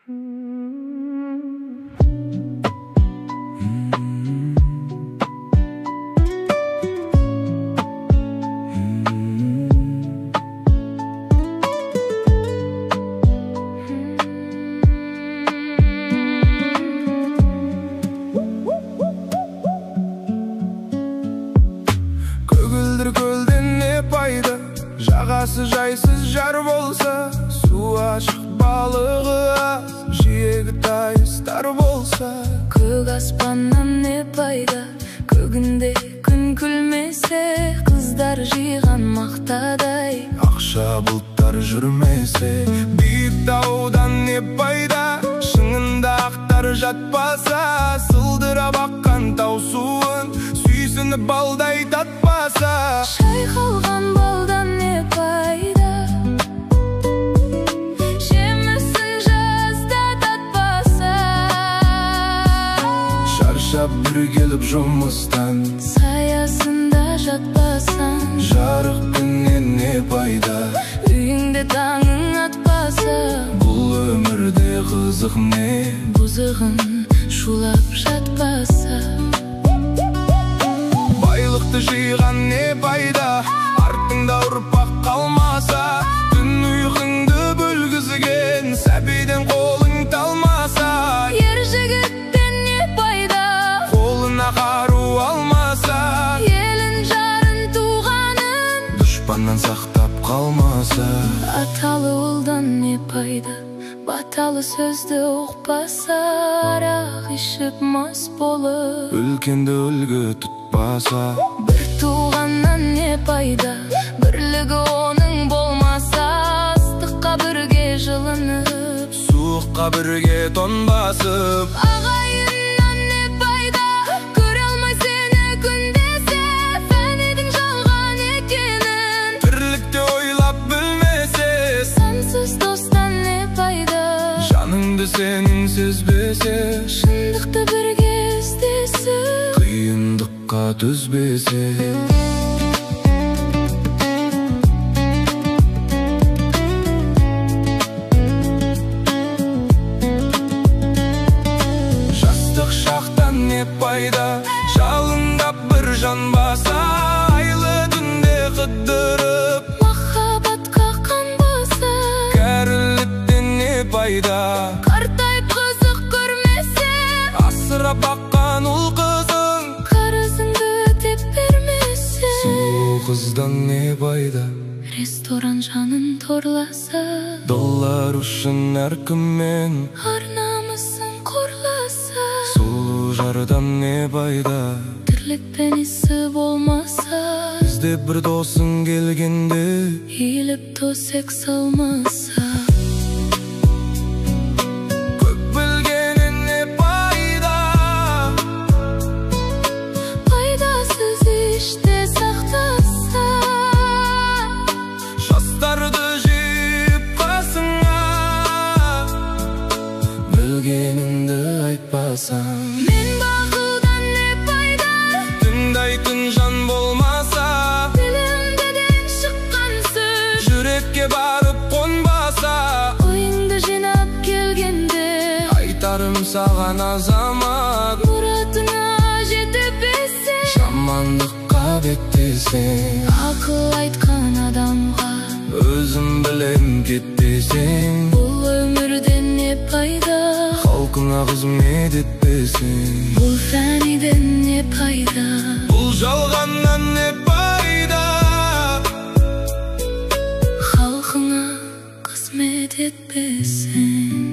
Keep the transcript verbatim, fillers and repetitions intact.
Көгілдір көлден не пайда, жағасы жайсыз жар болса, су ашық балығы аз, жиегі тайыстар болса. Көк аспаннан не пайда, көгінде күн күлмесе, қыздар жиған мақтадай, ақша бұлттар жүрмесе. Биік таудан не пайда, шыңында ақтар жатпаса, сылдырап аққан тау суын сүйсініп балдай татпаса. Шайқалған балдан не пайда, жемісін жазда татпаса. Шаршап бір келіп жұмыстан, саясында жатпасан, жарық күннен не пайда, үйіңде таңың атпаса. бұл өмірде қызық не, бұзығын шулап жатпаса. Байлықты жиған не пайда, артыңда ұрпақ қалмаса. Түн ұйқыңды бөлгізген сәбиден қолың талмаса. Ер жігіттен не пайда, Қолына қару алмаса. елін жарын туғанын Дұшпаннан сақтап қалмаса. аталы ұлдан не пайда, баталы сөзді ұқпаса. Арақ ішіп мас болып Үлкенді үлгі тұтпаса. бір туғаннан не пайда, бірлігі оның болмаса. Ыстыққа бірге жылынып, Суыққа бірге тонбасып. ағайыннан не пайда, көре алмай сені күндесе. Фәнидің жалған екенін Тірлікте ойлап білмесе. сансыз достан не пайда, Жаныңды сенің сезбесе. шындықты бірге іздесіп Қиындыққа төзбесе. Жастық шақтан не пайда, жалындап бір жанбаса. Айлы түнде қыдырып, махаббатқа қанбаса. кәріліктен не пайда, Қартайып қызық көрмесе, асырап баққан ұл қызың. қарызыңды өтеп бермесе. Сұлу қыздан не пайда, Ресторан жанын торласа, доллар үшін әркіммен. ар намысын қорласа. Сұлу жардан не пайда, Тірлікпен ісі болмаса. бізде бір досың келгенде. Иіліп төсек салмаса. Көп білгенін не пайда, Пайдасыз іште сақтаса. жастарды жиып қасыңа, білгеніңді айтпасаң. Мен бақылдан не пайда, Тыңдайтын жан болмаса. тілімдеден шыққан сөз Жүрекке барып қонбаса. ойыңды жинап келгенде, Айтарым саған азамат, мұратыңа жете білсең. жамандыққа беттесең. Ақыл айтқан адамға Өзім білем кетпесең. бұл өмірден не пайда, Халқыңа қызмет етпесең. бұл фәниден не пайда, Бұл жалғаннан не пайда, халқыңа қызмет етпесең.